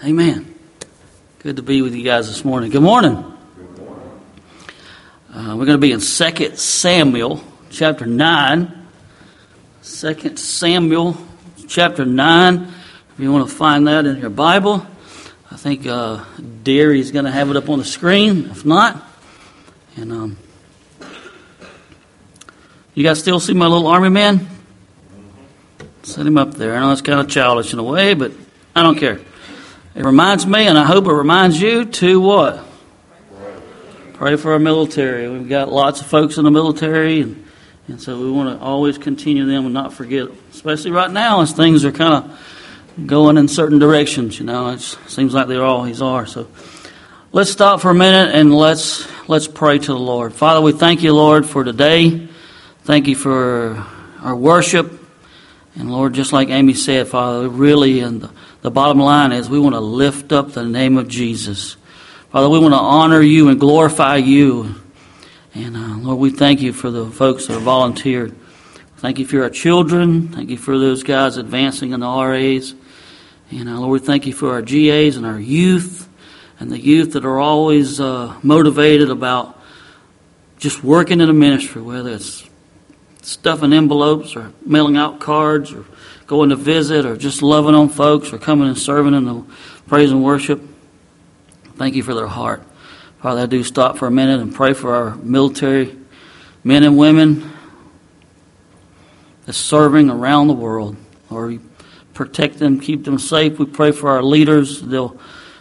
Amen. Good to be with you guys this morning. Good morning. We're going to be in 2 Samuel chapter 9. 2 Samuel chapter 9. If you want to find that in your Bible. I think Deary's going to have it up on the screen. If not, and you guys still see my little army man? Set him up there. I know it's kind of childish in a way, but I don't care. It reminds me, and I hope it reminds you, to what? Pray for our military. We've got lots of folks in the military, and so we want to always continue them and not forget, especially right now as things are kind of going in certain directions. You know, it seems like they always are. So let's stop for a minute and let's pray to the Lord. Father, we thank you, Lord, for today. Thank you for our worship. And Lord, just like Amy said, Father, really, and the bottom line is we want to lift up the name of Jesus. Father, we want to honor you and glorify you. And Lord, we thank you for the folks that are volunteered. Thank you for our children. Thank you for those guys advancing in the RAs. And Lord, we thank you for our GAs and our youth, and the youth that are always motivated about just working in the ministry, whether it's stuffing envelopes or mailing out cards or going to visit or just loving on folks or coming and serving in the praise and worship. Thank you for their heart. Father, I do stop for a minute and pray for our military men and women that's serving around the world. Lord, protect them, keep them safe. We pray for our leaders. They'll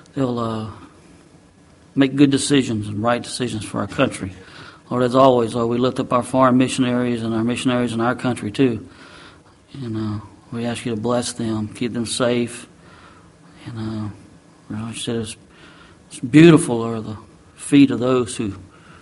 make good decisions and right decisions for our country. Lord, as always, Lord, we lift up our foreign missionaries and our missionaries in our country too. And we ask you to bless them, keep them safe. And you said it's beautiful are the feet of those who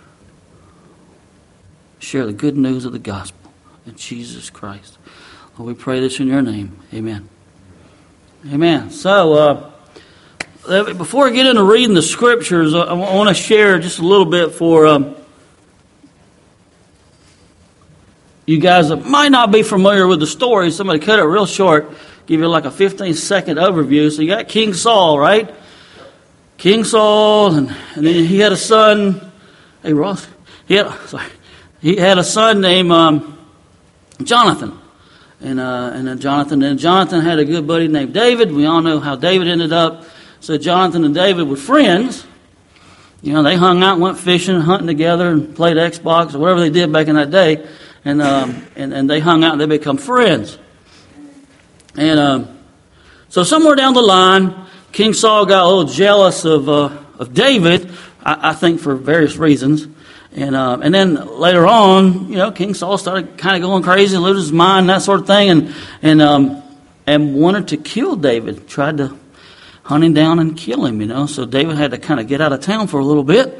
share the good news of the gospel in Jesus Christ. Lord, we pray this in your name. Amen. Amen. So, before I get into reading the scriptures, I want to share just a little bit for you guys that might not be familiar with the story. Somebody cut it real short, give you like a 15-second overview. So you got King Saul, right? King Saul, and then he had a son. Hey, Ross. He had a son named Jonathan. And Jonathan had a good buddy named David. We all know how David ended up. So Jonathan and David were friends. You know, they hung out, went fishing, hunting together, and played Xbox or whatever they did back in that day. And they hung out and they become friends. And so somewhere down the line, King Saul got a little jealous of David, I think for various reasons. And then later on, you know, King Saul started kind of going crazy, losing his mind, that sort of thing, and wanted to kill David. Tried to hunt him down and kill him, you know. So David had to kind of get out of town for a little bit,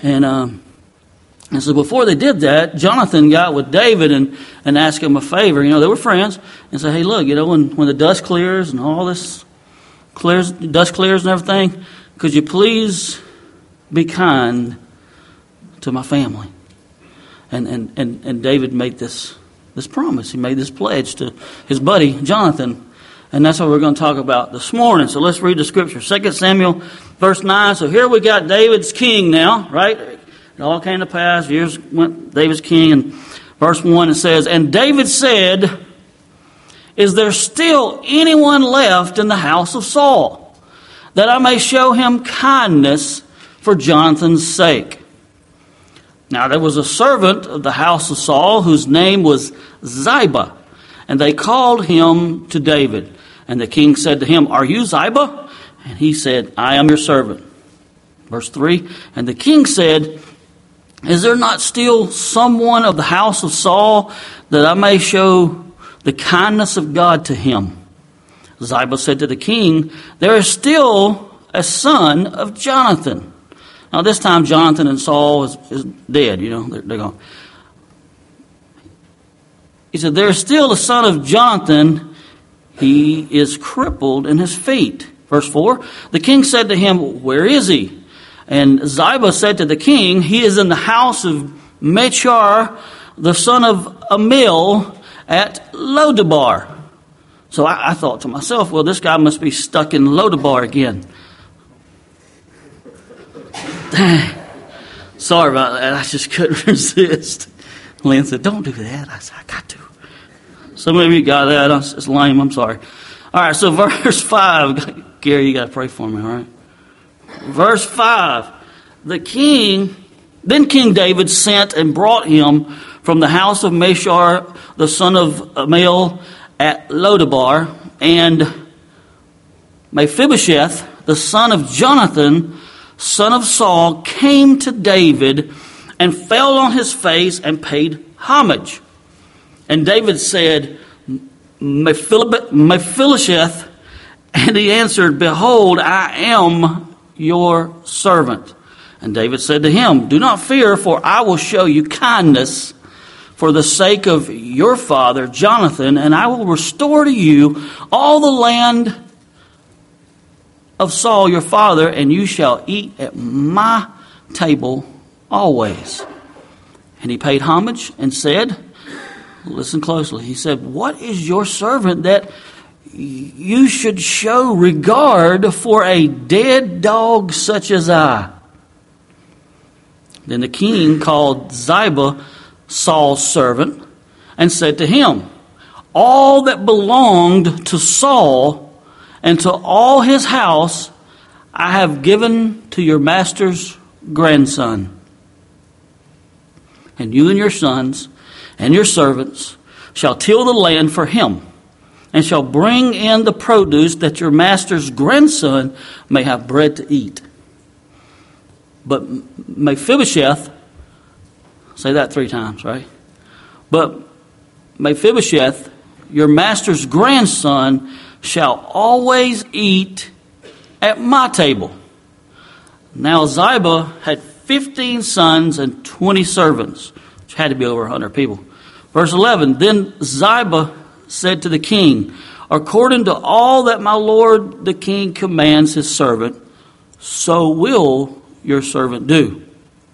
and so before they did that, Jonathan got with David and asked him a favor. You know, they were friends, and said, hey, look, you know, when the dust clears and all this dust clears and everything, could you please be kind to my family? And David made this promise. He made this pledge to his buddy, Jonathan. And that's what we're going to talk about this morning. So let's read the scripture. 2 Samuel, verse 9. So here we got David's king now, right? It all came to pass. Years went, David's king. And verse 1, it says, and David said, is there still anyone left in the house of Saul, that I may show him kindness for Jonathan's sake? Now there was a servant of the house of Saul whose name was Ziba, and they called him to David. And the king said to him, are you Ziba? And he said, I am your servant. Verse 3, and the king said, is there not still someone of the house of Saul that I may show the kindness of God to him? Ziba said to the king, there is still a son of Jonathan. Now this time Jonathan and Saul is dead, you know, they're gone. He said, there is still a son of Jonathan. He is crippled in his feet. Verse 4, the king said to him, where is he? And Ziba said to the king, he is in the house of Machir, the son of Ammiel, at Lodabar. So I thought to myself, well, this guy must be stuck in Lodabar again. Dang. Sorry about that. I just couldn't resist. Lynn said, don't do that. I said, I got to. Some of you got that. It's lame. I'm sorry. All right, so verse 5. Gary, you got to pray for me, all right? Verse 5. Then King David sent and brought him from the house of Meshar, the son of Ammiel, at Lodabar, and Mephibosheth, the son of Jonathan, son of Saul, came to David and fell on his face and paid homage. And David said, Mephibosheth, and he answered, behold, I am your servant. And David said to him, do not fear, for I will show you kindness for the sake of your father Jonathan, and I will restore to you all the land of Saul your father, and you shall eat at my table always. And he paid homage and said, listen closely, he said, what is your servant that you should show regard for a dead dog such as I? Then the king called Ziba, Saul's servant, and said to him, all that belonged to Saul and to all his house I have given to your master's grandson. And you and your sons and your servants shall till the land for him, and shall bring in the produce that your master's grandson may have bread to eat. But Mephibosheth, say that 3 times, right? But Mephibosheth, your master's grandson, shall always eat at my table. Now Ziba had 15 sons and 20 servants, which had to be over 100 people. Verse 11, then Ziba said to the king, according to all that my lord the king commands his servant, so will your servant do.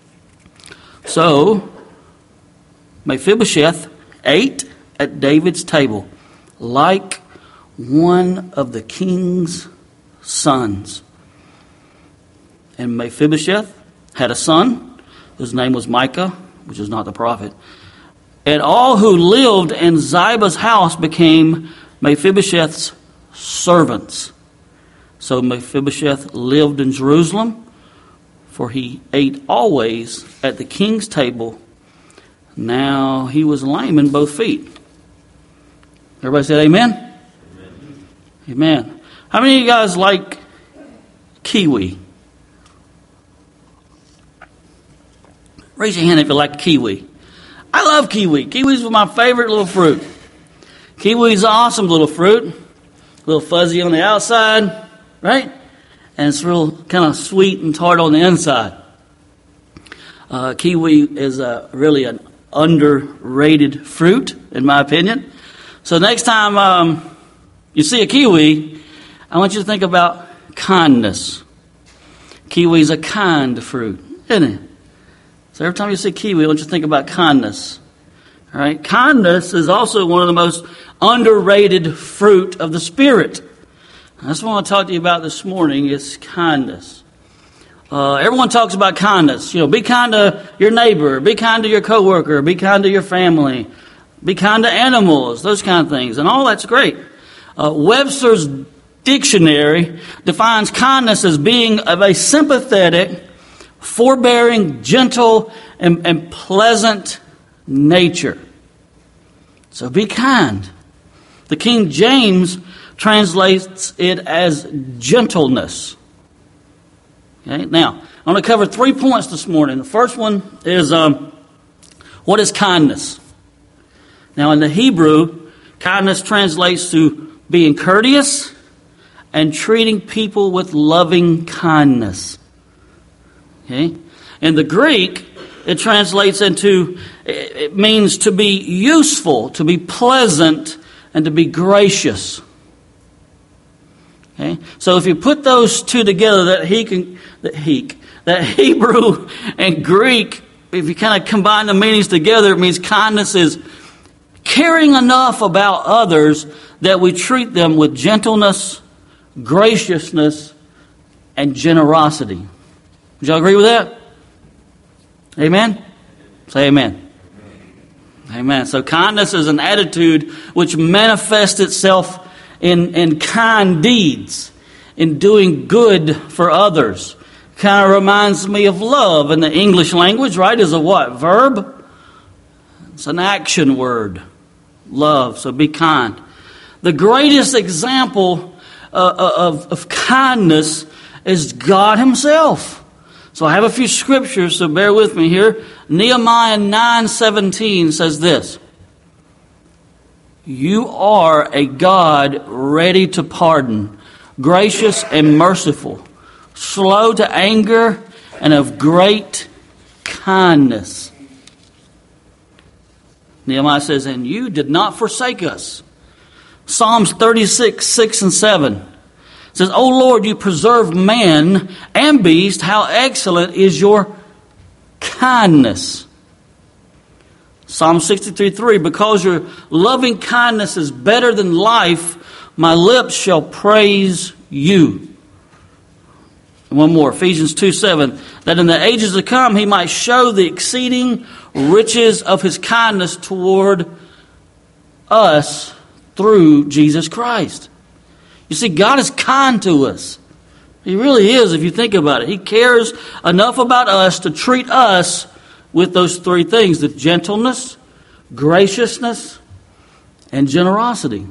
So Mephibosheth ate at David's table like one of the king's sons. And Mephibosheth had a son whose name was Micah, which is not the prophet. And all who lived in Ziba's house became Mephibosheth's servants. So Mephibosheth lived in Jerusalem, for he ate always at the king's table. Now he was lame in both feet. Everybody said amen? Amen. Amen. How many of you guys like kiwi? Raise your hand if you like kiwi. I love kiwi. Kiwi's my favorite little fruit. Kiwi's an awesome little fruit. A little fuzzy on the outside, right? And it's real kind of sweet and tart on the inside. Kiwi is really an underrated fruit, in my opinion. So next time you see a kiwi, I want you to think about kindness. Kiwi is a kind fruit, isn't it? So every time you see kiwi, I want you to think about kindness. All right? Kindness is also one of the most underrated fruit of the Spirit. That's what I want to talk to you about this morning is kindness. Everyone talks about kindness. You know, be kind to your neighbor, be kind to your coworker, be kind to your family, be kind to animals, those kind of things. And all that's great. Webster's dictionary defines kindness as being of a sympathetic, forbearing, gentle, and pleasant nature. So be kind. The King James translates it as gentleness. Okay, now, I'm going to cover 3 points this morning. The first one is, what is kindness? Now, in the Hebrew, kindness translates to being courteous and treating people with loving kindness. Okay? In the Greek, it translates into, it means to be useful, to be pleasant, and to be gracious. Okay? So if you put those two together, that Hebrew and Greek, if you kind of combine the meanings together, it means kindness is caring enough about others that we treat them with gentleness, graciousness, and generosity. Would y'all agree with that? Amen? Say amen. Amen. So kindness is an attitude which manifests itself in kind deeds, in doing good for others. Kind of reminds me of love in the English language, right? Is a what? Verb? It's an action word. Love. So be kind. The greatest example of kindness is God Himself. So I have a few scriptures, so bear with me here. Nehemiah 9:17 says this: "You are a God ready to pardon, gracious and merciful, slow to anger, and of great kindness." Nehemiah says, "And you did not forsake us." Psalms 36:6-7 says, "O Lord, you preserve man and beast. How excellent is your kindness." Psalm 63:3, "Because your loving kindness is better than life, my lips shall praise you." And one more, Ephesians 2:7, "That in the ages to come He might show the exceeding riches of His kindness toward us through Jesus Christ." You see, God is kind to us. He really is, if you think about it. He cares enough about us to treat us with those three things: the gentleness, graciousness, and generosity.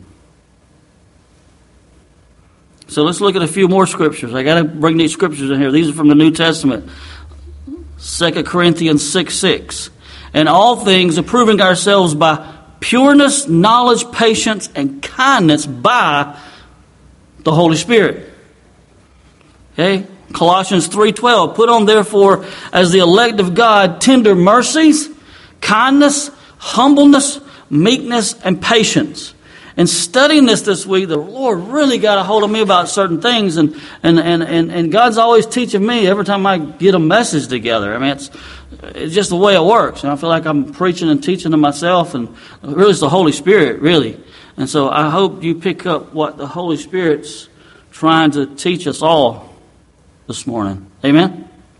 So let's look at a few more scriptures. I got to bring these scriptures in here. These are from the New Testament. 2 Corinthians 6:6. "In all things, approving ourselves by pureness, knowledge, patience, and kindness by the Holy Spirit." Okay? Colossians 3:12. "Put on therefore as the elect of God tender mercies, kindness, humbleness, meekness, and patience." And studying this week, the Lord really got a hold of me about certain things, and God's always teaching me every time I get a message together. I mean, it's just the way it works. And I feel like I'm preaching and teaching to myself, and really it's the Holy Spirit, really. And so I hope you pick up what the Holy Spirit's trying to teach us all this morning. Amen?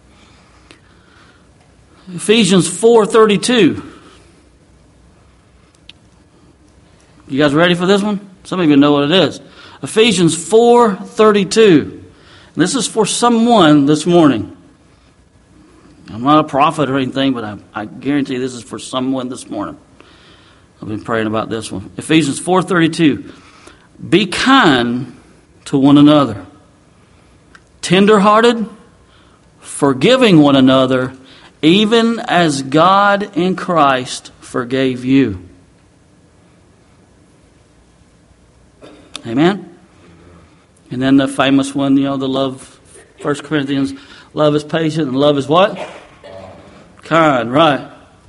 Ephesians 4:32. You guys ready for this one? Some of you know what it is. Ephesians 4:32. This is for someone this morning. I'm not a prophet or anything, but I guarantee this is for someone this morning. I've been praying about this one. Ephesians 4:32. "Be kind to one another, tender-hearted, forgiving one another, even as God in Christ forgave you." Amen? And then the famous one, the love, 1 Corinthians, love is patient and love is what? Kind, right.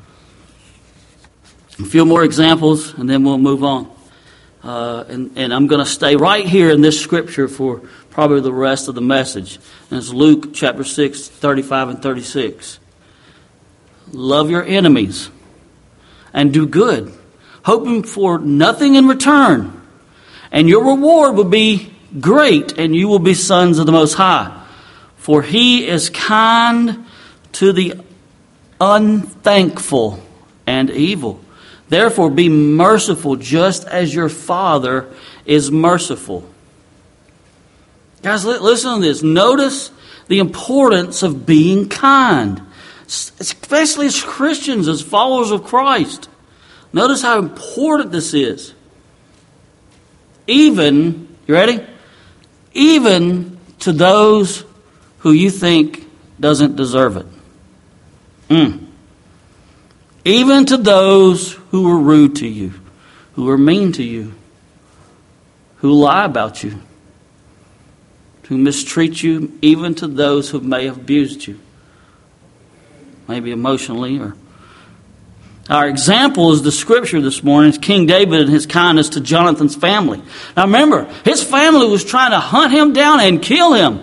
A few more examples and then we'll move on. And I'm going to stay right here in this scripture for probably the rest of the message. And it's Luke chapter 6, 35 and 36. "Love your enemies and do good, hoping for nothing in return. And your reward will be great, and you will be sons of the Most High. For He is kind to the unthankful and evil. Therefore be merciful, just as your Father is merciful." Guys, listen to this. Notice the importance of being kind, especially as Christians, as followers of Christ. Notice how important this is. Even, you ready? Even to those who you think doesn't deserve it. Even to those who are rude to you, who are mean to you, who lie about you, who mistreat you, even to those who may have abused you, maybe emotionally or... Our example is the scripture this morning. It's King David and his kindness to Jonathan's family. Now remember, his family was trying to hunt him down and kill him.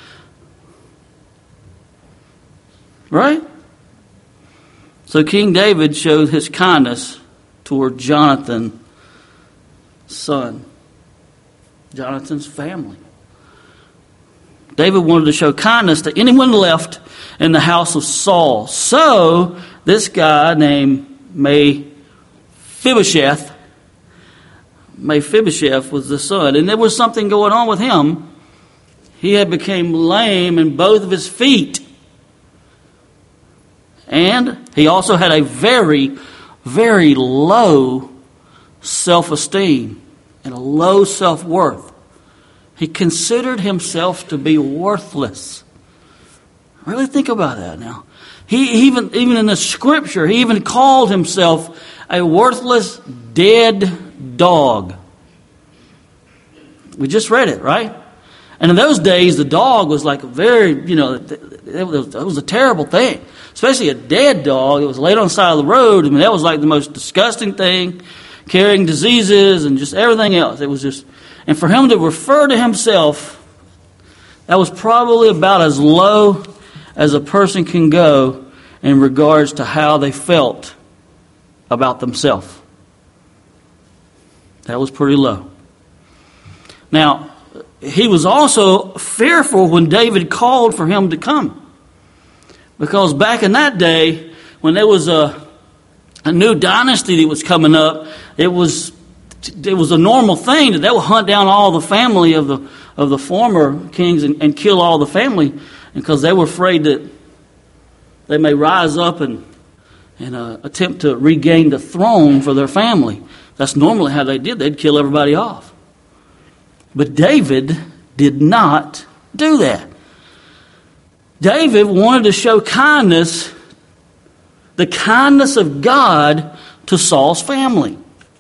Right? So King David showed his kindness toward Jonathan's son, Jonathan's family. David wanted to show kindness to anyone left in the house of Saul. So this guy named Mephibosheth was the son. And there was something going on with him. He had become lame in both of his feet. And he also had a very, very low self-esteem and a low self-worth. He considered himself to be worthless. Really think about that now. He even in the scripture, he even called himself a worthless, dead dog. We just read it, right? And in those days, the dog was like a very, it was a terrible thing. Especially a dead dog. It was laid on the side of the road. I mean, that was like the most disgusting thing, carrying diseases and just everything else. It was just, and for him to refer to himself, that was probably about as low as a person can go in regards to how they felt about themselves. That was pretty low. Now, he was also fearful when David called for him to come. Because back in that day, when there was a new dynasty that was coming up, it was a normal thing that they would hunt down all the family of the former kings and kill all the family, because they were afraid that they may rise up and attempt to regain the throne for their family. That's normally how they did. They'd kill everybody off. But David did not do that. David wanted to show kindness, the kindness of God to Saul's family.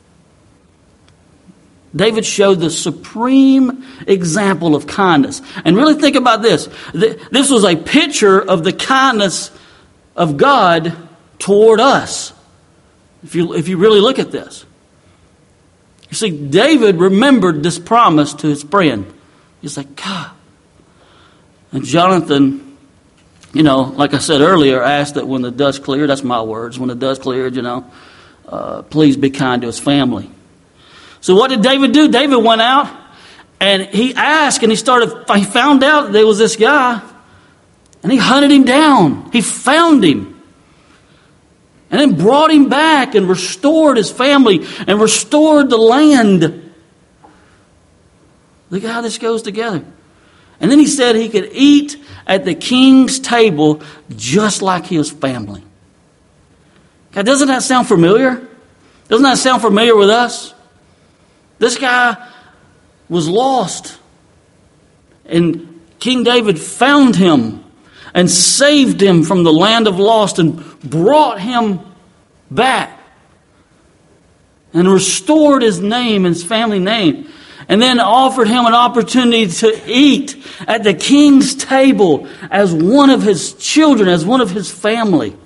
David showed the supreme example of kindness. And really think about this. This was a picture of the kindness of God toward us. If you really look at this. You see, David remembered this promise to his friend. He's like, God. And Jonathan, like I said earlier, asked that when the dust cleared, that's my words, when the dust cleared, please be kind to his family. So what did David do? David went out and he asked and he found out there was this guy and he hunted him down. He found him and then brought him back and restored his family and restored the land. Look at how this goes together. And then he said he could eat at the king's table just like his family. God, doesn't that sound familiar? Doesn't that sound familiar with us? This guy was lost. And King David found him and saved him from the land of lost and brought him back and restored his name, his family name. And then offered him an opportunity to eat at the king's table as one of his children, as one of his family.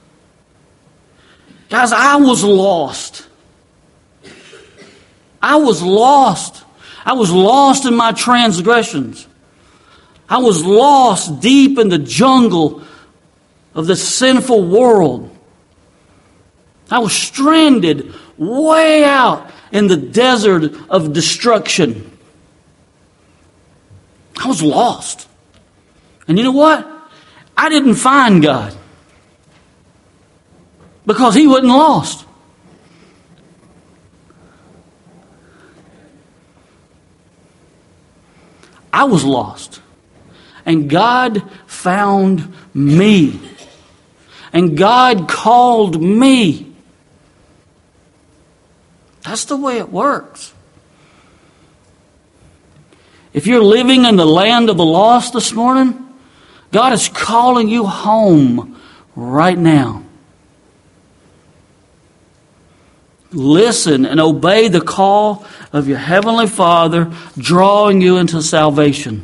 Guys, I was lost. I was lost. I was lost in my transgressions. I was lost deep in the jungle of the sinful world. I was stranded way out in the desert of destruction. I was lost. And you know what? I didn't find God. Because He wasn't lost. I was lost. And God found me. And God called me. That's the way it works. If you're living in the land of the lost this morning, God is calling you home right now. Listen and obey the call of your Heavenly Father, drawing you into salvation.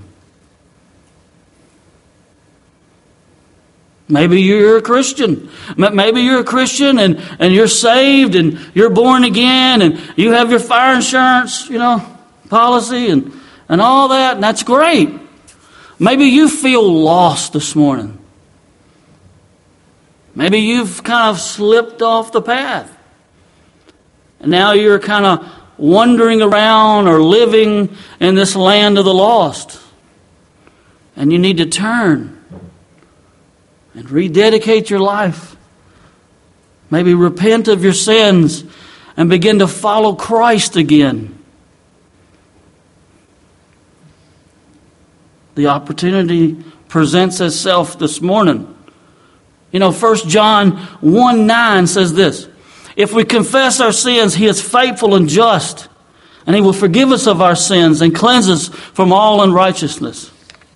Maybe you're a Christian. Maybe you're a Christian and you're saved and you're born again and you have your fire insurance, policy and all that, and that's great. Maybe you feel lost this morning. Maybe you've kind of slipped off the path. And now you're kind of wandering around or living in this land of the lost. And you need to turn and rededicate your life. Maybe repent of your sins and begin to follow Christ again. The opportunity presents itself this morning. 1 John 1:9 says this: if we confess our sins, He is faithful and just, and He will forgive us of our sins and cleanse us from all unrighteousness.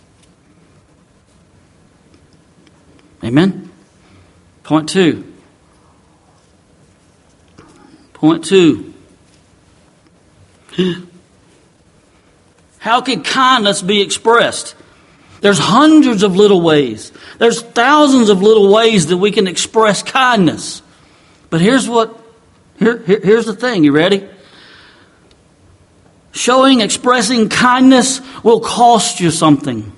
Amen? Point two. How can kindness be expressed? There's hundreds of little ways. There's thousands of little ways that we can express kindness. But here's the thing. You ready? Expressing kindness will cost you something.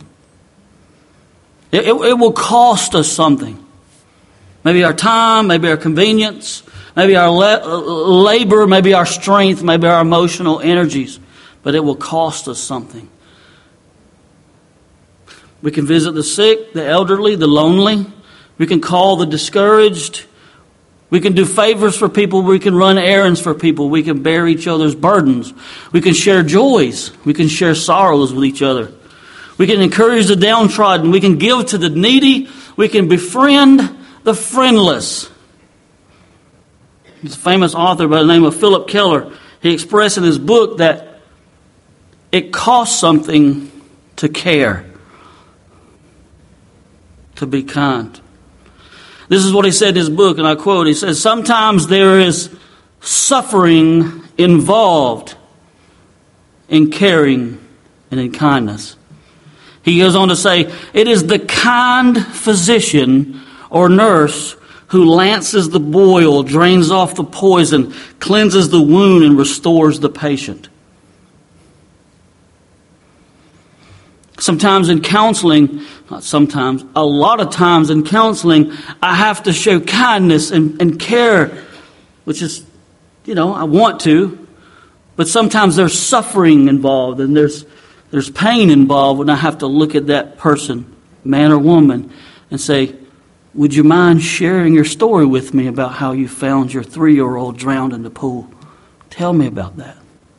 It will cost us something. Maybe our time, maybe our convenience, maybe our labor, maybe our strength, maybe our emotional energies. But it will cost us something. We can visit the sick, the elderly, the lonely. We can call the discouraged. We can do favors for people. We can run errands for people. We can bear each other's burdens. We can share joys. We can share sorrows with each other. We can encourage the downtrodden. We can give to the needy. We can befriend the friendless. There's a famous author by the name of Philip Keller. He expressed in his book that it costs something to care, to be kind. This is what he said in his book, and I quote, he says, sometimes there is suffering involved in caring and in kindness. He goes on to say, it is the kind physician or nurse who lances the boil, drains off the poison, cleanses the wound, and restores the patient. Sometimes in counseling, a lot of times in counseling, I have to show kindness and care, which is, I want to, but sometimes there's suffering involved and there's pain involved, and I have to look at that person, man or woman, and say, would you mind sharing your story with me about how you found your 3-year-old drowned in the pool? Tell me about that.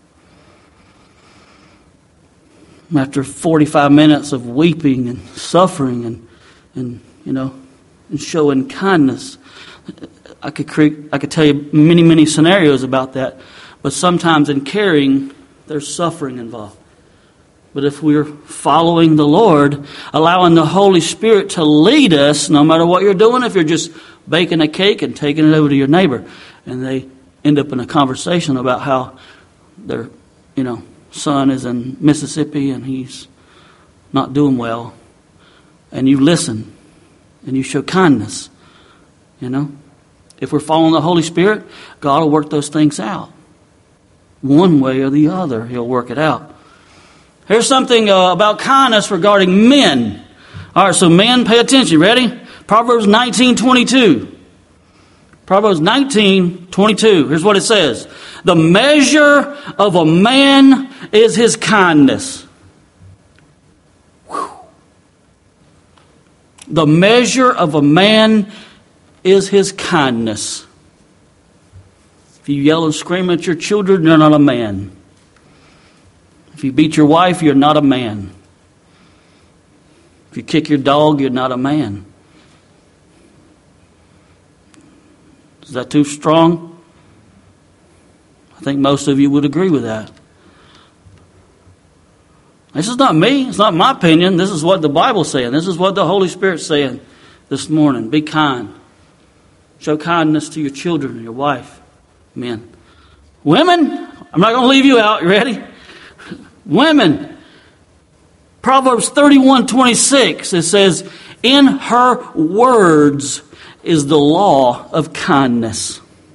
After 45 minutes of weeping and suffering and showing kindness, I could tell you many, many scenarios about that. But sometimes in caring, there's suffering involved. But if we're following the Lord, allowing the Holy Spirit to lead us, no matter what you're doing, if you're just baking a cake and taking it over to your neighbor, and they end up in a conversation about how their, son is in Mississippi and he's not doing well, and you listen and you show kindness, if we're following the Holy Spirit, God will work those things out. One way or the other, He'll work it out. Here's something about kindness regarding men. All right, so men, pay attention. Ready? Proverbs 19:22. Proverbs 19:22. Here's what it says. The measure of a man is his kindness. Whew. The measure of a man is his kindness. If you yell and scream at your children, you're not a man. If you beat your wife, you're not a man. If you kick your dog, you're not a man. Is that too strong? I think most of you would agree with that. This is not me. It's not my opinion. This is what the Bible's saying. This is what the Holy Spirit's saying this morning. Be kind. Show kindness to your children and your wife. Men. Women, I'm not going to leave you out. You ready? Women. Proverbs 31:26. It says, in her words is the law of kindness.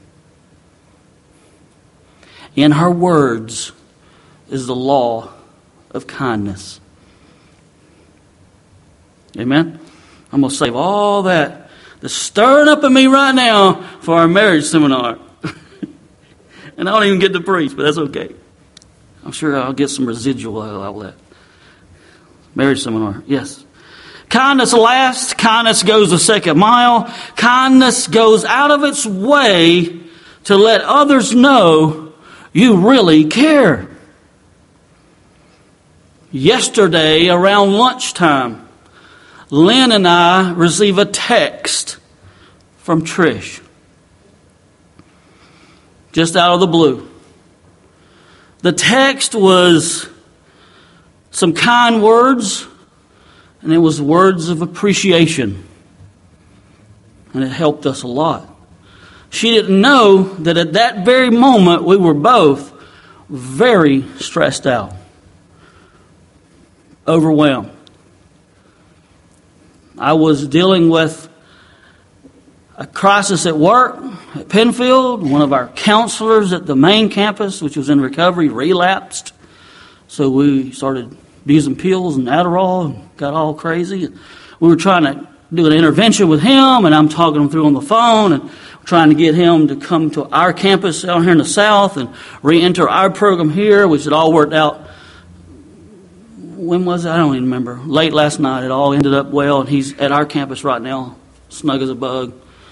In her words is the law of kindness. Amen? I'm going to save all that that's stirring up in me right now for our marriage seminar. And I don't even get to preach, but that's okay. I'm sure I'll get some residual out of that. Marriage seminar, yes. Kindness lasts. Kindness goes the second mile. Kindness goes out of its way to let others know you really care. Yesterday, around lunchtime, Lynn and I received a text from Trish. Just out of the blue. The text was some kind words, and it was words of appreciation. And it helped us a lot. She didn't know that at that very moment we were both very stressed out, overwhelmed. I was dealing with a crisis at work at Penfield. One of our counselors at the main campus, which was in recovery, relapsed. So we started using pills and Adderall and got all crazy. We were trying to do an intervention with him, and I'm talking him through on the phone and trying to get him to come to our campus out here in the South and re-enter our program here, which had all worked out. When was it? I don't even remember. Late last night, it all ended up well, and he's at our campus right now, snug as a bug.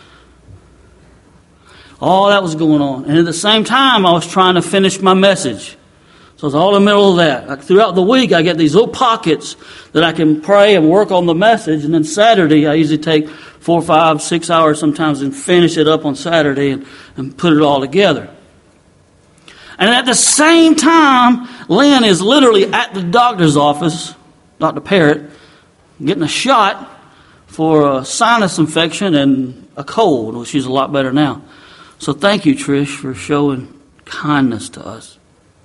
All that was going on. And at the same time, I was trying to finish my message. So it's all in the middle of that. Like throughout the week, I get these little pockets that I can pray and work on the message. And then Saturday, I usually take 4, 5, 6 hours sometimes and finish it up on Saturday and put it all together. And at the same time, Lynn is literally at the doctor's office, Dr. Parrott, getting a shot for a sinus infection and a cold. Well, she's a lot better now. So thank you, Trish, for showing kindness to us.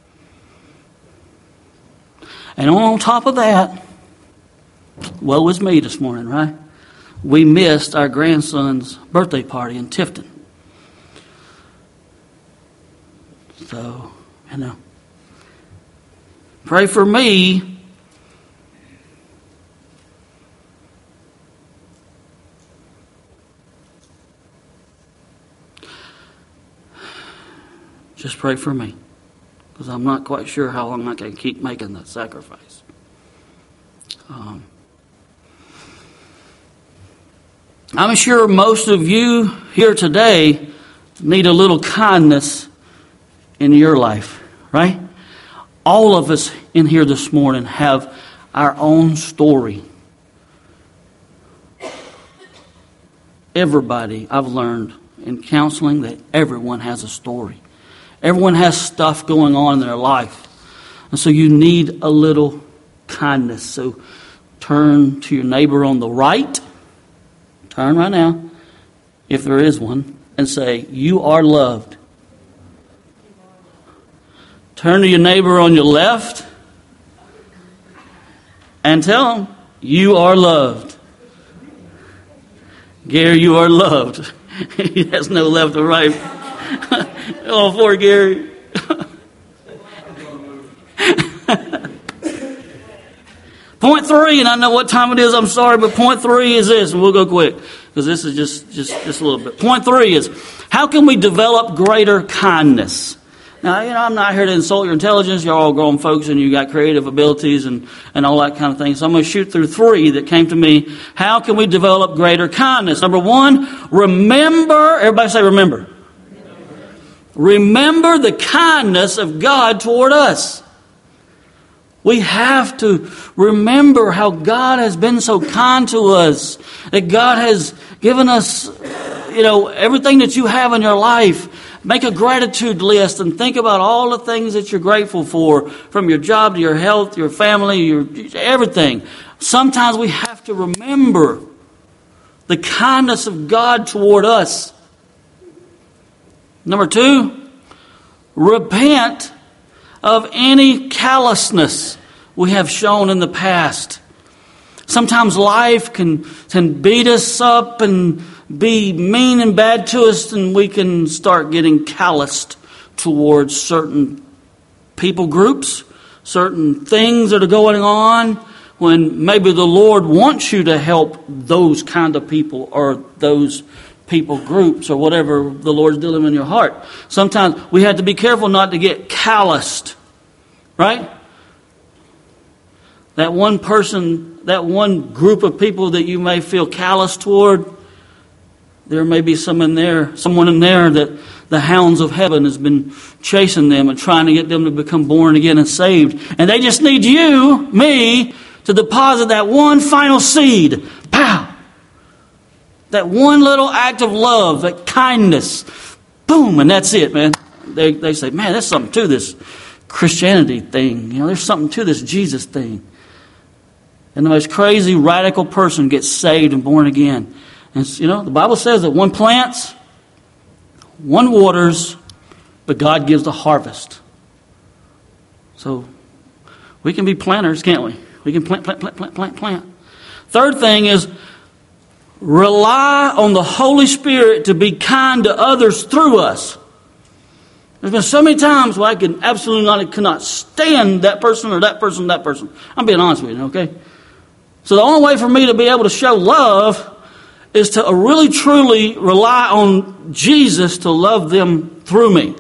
And on top of that, woe is me this morning, right? We missed our grandson's birthday party in Tifton. So, pray for me. Just pray for me. Because I'm not quite sure how long I can keep making that sacrifice. I'm sure most of you here today need a little kindness in your life, right? All of us in here this morning have our own story. Everybody, I've learned in counseling that everyone has a story. Everyone has stuff going on in their life. And so you need a little kindness. So turn to your neighbor on the right. Turn right now, if there is one, and say, "You are loved." Turn to your neighbor on your left and tell him, "You are loved." Gary, you are loved. He has no left or right. Oh, poor Gary. Point 3, and I know what time it is, I'm sorry, but point 3 is this, and we'll go quick, because this is just a little bit. Point 3 is, how can we develop greater kindness? Now, I'm not here to insult your intelligence. You're all grown folks, and you got creative abilities and all that kind of thing. So I'm going to shoot through 3 that came to me. How can we develop greater kindness? Number 1, remember. Everybody say remember. Remember the kindness of God toward us. We have to remember how God has been so kind to us. That God has given us, everything that you have in your life. Make a gratitude list and think about all the things that you're grateful for, from your job to your health, your family, your everything. Sometimes we have to remember the kindness of God toward us. Number 2, repent of any callousness we have shown in the past. Sometimes life can beat us up and be mean and bad to us, and we can start getting calloused towards certain people groups, certain things that are going on, when maybe the Lord wants you to help those kind of people or those people groups or whatever the Lord's dealing in your heart. Sometimes we have to be careful not to get calloused, right? that one person, that one group of people that you may feel callous toward, there may be someone in there that the hounds of heaven has been chasing them and trying to get them to become born again and saved. And they just need you, me, to deposit that one final seed. Pow! That one little act of love, that kindness. Boom, and that's it, man. They say, man, there's something to this Christianity thing. There's something to this Jesus thing. And the most crazy, radical person gets saved and born again. And the Bible says that one plants, one waters, but God gives the harvest. So we can be planters, can't we? We can plant. Third thing is rely on the Holy Spirit to be kind to others through us. There's been so many times where I cannot stand that person or that person or that person. I'm being honest with you, okay? So the only way for me to be able to show love is to really truly rely on Jesus to love them through me.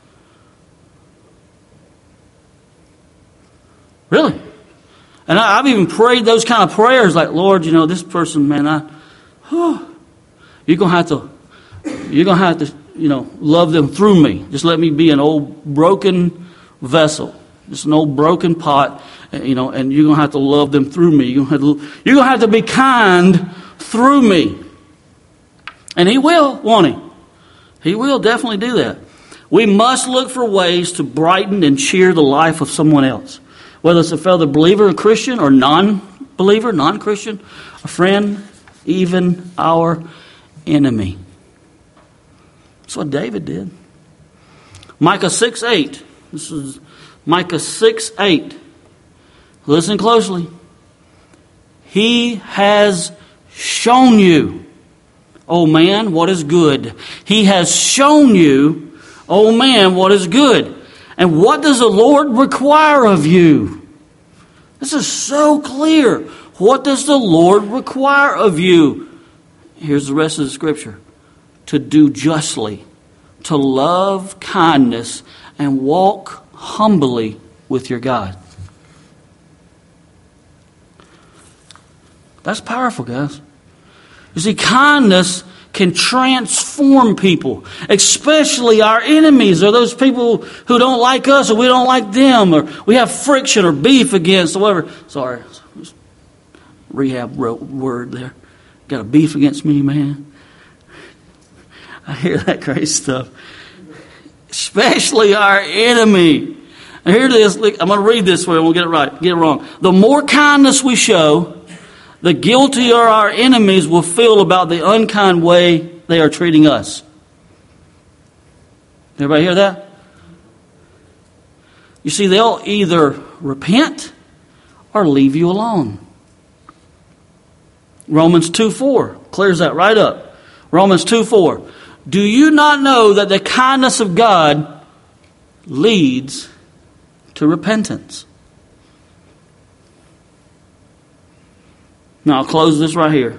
Really. And I've even prayed those kind of prayers like, Lord, this person, man, you're gonna have to, love them through me. Just let me be an old broken vessel, just an old broken pot, and you're gonna have to love them through me. You're gonna have to be kind through me. And He will, won't He? He will definitely do that. We must look for ways to brighten and cheer the life of someone else. Whether it's a fellow believer, a Christian, or non-believer, non-Christian, a friend, even our enemy. That's what David did. Micah 6:8. This is Micah 6:8. Listen closely. He has shown you, O man, what is good. He has shown you, O man, what is good. And what does the Lord require of you? This is so clear. What does the Lord require of you? Here's the rest of the scripture. To do justly, to love kindness, and walk humbly with your God. That's powerful, guys. You see, kindness can transform people, especially our enemies or those people who don't like us or we don't like them or we have friction or beef against or whatever. Sorry, rehab word there. Got a beef against me, man. I hear that crazy stuff. Especially our enemy. And here it is. I'm going to read this for you. We'll get it right. Get it wrong. The more kindness we show, the guiltier our enemies will feel about the unkind way they are treating us. Everybody hear that? You see, they'll either repent or leave you alone. Romans 2:4 clears that right up. Romans 2:4. Do you not know that the kindness of God leads to repentance? Now I'll close this right here.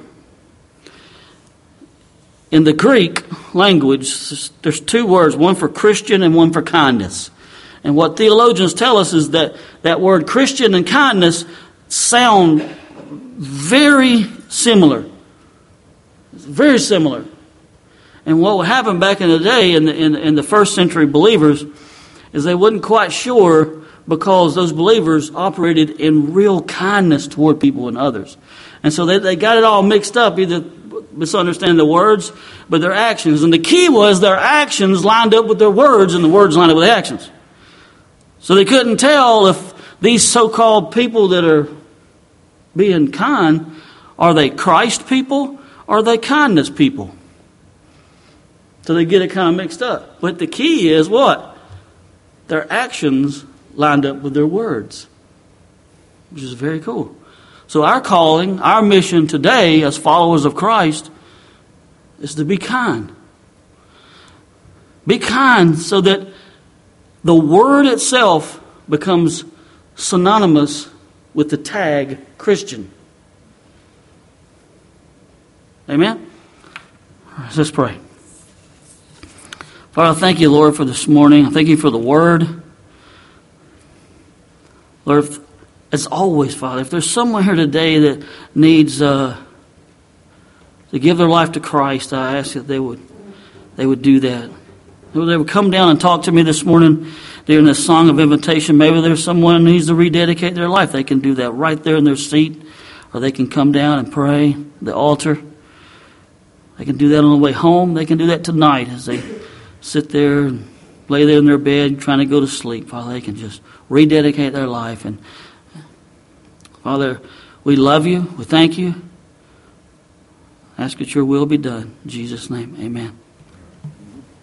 In the Greek language, there's two words, one for Christian and one for kindness. And what theologians tell us is that that word Christian and kindness sound very similar. Very similar. And what would happen back in the day in the first century believers is they wasn't quite sure because those believers operated in real kindness toward people and others. And so they got it all mixed up, either misunderstanding the words, but their actions. And the key was their actions lined up with their words and the words lined up with the actions. So they couldn't tell if these so-called people that are being kind, are they Christ people or are they kindness people? So they get it kind of mixed up. But the key is what? Their actions lined up with their words, which is very cool. So our calling, our mission today as followers of Christ is to be kind. Be kind so that the word itself becomes synonymous with the tag Christian. Amen? Let's pray. Father, I thank you, Lord, for this morning. I thank you for the word. Lord, as always, Father, if there's someone here today that needs to give their life to Christ, I ask that they would do that. They would come down and talk to me this morning during this song of invitation. Maybe there's someone who needs to rededicate their life. They can do that right there in their seat, or they can come down and pray at the altar. They can do that on the way home. They can do that tonight as they sit there and lay there in their bed trying to go to sleep. Father, they can just rededicate their life. And Father, we love you. We thank you. Ask that your will be done. In Jesus' name, amen.